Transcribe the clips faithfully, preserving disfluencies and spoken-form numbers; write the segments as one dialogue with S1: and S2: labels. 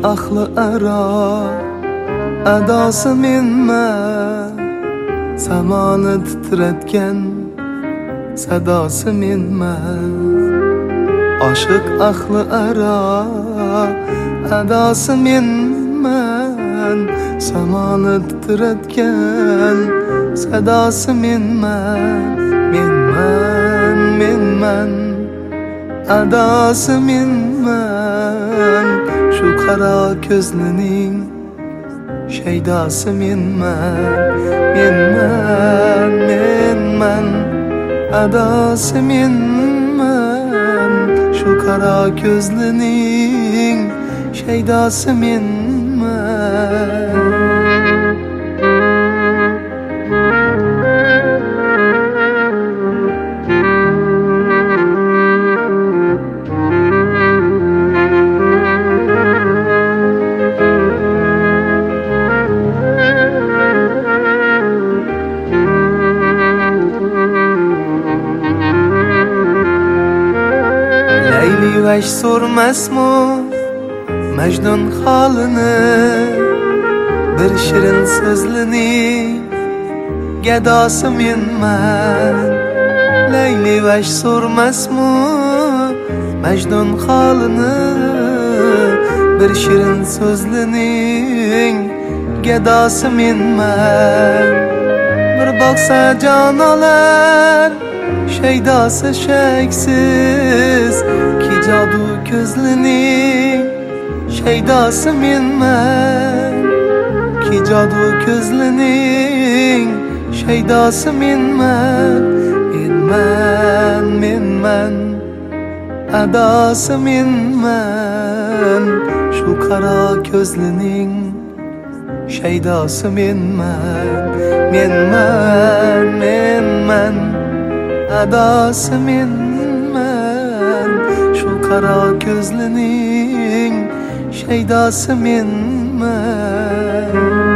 S1: ahli aro adosi menman, samoni titratgan sadosi menman. Oshiq ahli aro adosi menman, samoni titratgan sadosi menman. Menman, menman, adosi menman, shu qaro ko'zlining shaydosi menman. Menman, menman, adosi menman, shu qaro ko'zlining shaydosi menman. Leyli veş sormasmu Mecnun halini, bir şirin sözlini gedası menman. Leyli veş sormasmu Mecnun halini, bir şirin sözlinin gedası menman. Bir baksa canalar shaydasi shaksiz ki jadu ko'zlining shaydasi menman. Ki jadu ko'zlining shaydasi menman. Menman, menman, adosi menman, shu qaro ko'zlining shaydosi menman. Menman, menman, adosi menman, shu qaro ko'zlining shaydosi menman.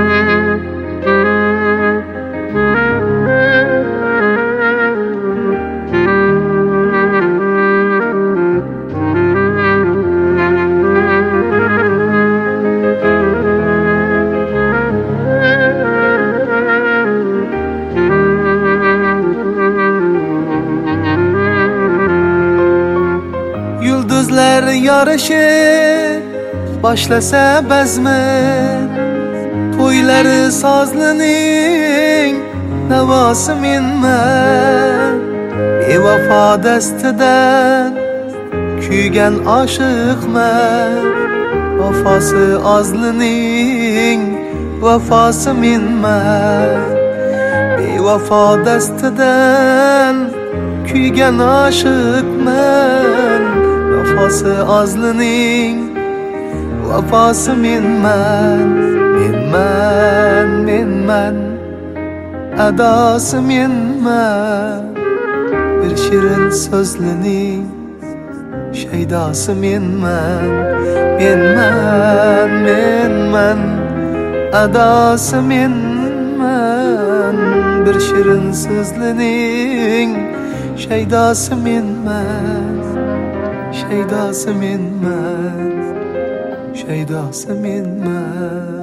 S1: Yulduzlar yarışıp başlasa bezmi, to'ylari sozlining navosi menman. Bevafo dastidan kuygan oshiqman, vafosi ozlining vafosi menman. Bevafo dastidan kuygan oshiqman, vafosi ozlining vafosi menman. Menman, menman, adosi menman, bir shirin so'zlining shaydosi menman. Menman, menman, adosi menman, bir shirin so'zlining shaydosi menman. Shaydosi menman, shaydosi menman.